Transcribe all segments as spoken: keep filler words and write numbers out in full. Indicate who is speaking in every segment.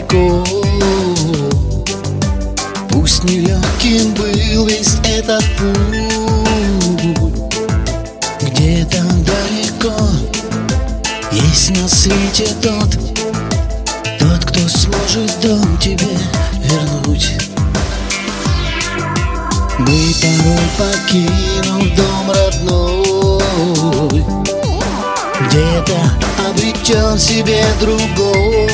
Speaker 1: далеко. Пусть нелегким был весь этот путь, где-то далеко есть на свете тот, тот, кто сможет дом тебе вернуть. Мы порой, покинув дом родной, где-то обретем себе другой.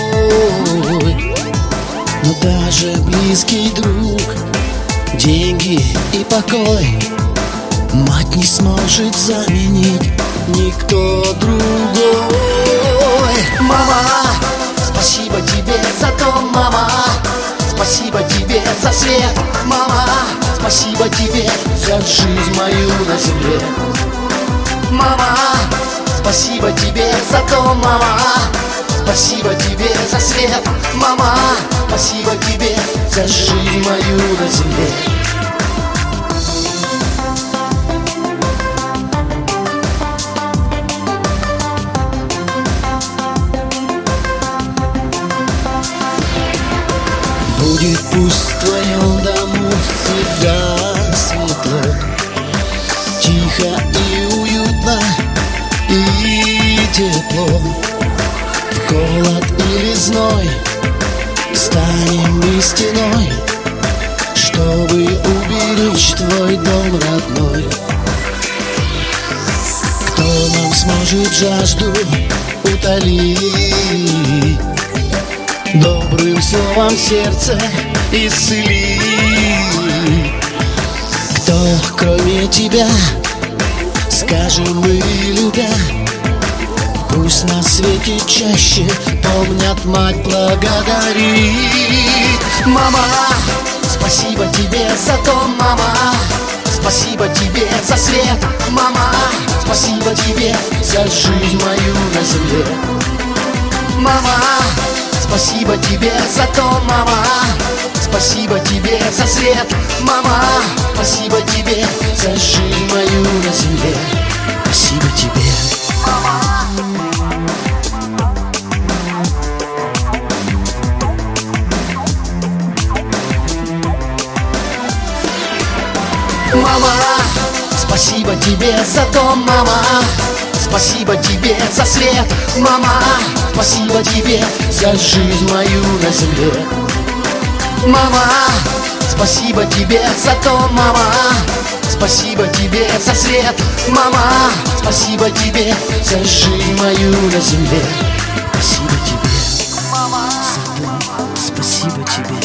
Speaker 1: Но даже близкий друг, деньги и покой мать не сможет заменить никто другой. Мама, спасибо тебе за дом, мама. Спасибо тебе за свет, мама. Спасибо тебе за жизнь мою на земле. Мама, спасибо тебе за дом, мама. Спасибо тебе за свет, мама. Спасибо тебе за жизнь мою на земле. Будет пусть в твоем дому всегда светло, тихо и уютно и тепло. В холод или зной станем мы стеной, чтобы уберечь твой дом родной. Кто нам сможет жажду утолить, добрым словом сердце исцели? Кто, кроме тебя, скажем мы, любя? Пусть на свете чаще помнят мать, благодарит. Мама, спасибо тебе за дом, мама. Спасибо тебе за свет, мама. Спасибо тебе за жизнь мою на земле. Мама, спасибо тебе за то, мама. Спасибо тебе за свет, мама. Спасибо тебе за жизнь мою на земле. Спасибо тебе, мама. Мама, спасибо тебе за дом, мама. Спасибо тебе за свет, мама. Спасибо тебе за жизнь мою на земле. Мама, спасибо тебе за то, мама. Спасибо тебе за свет, мама. Спасибо тебе за жизнь мою на земле. Спасибо тебе, мама. За дом. Спасибо тебе.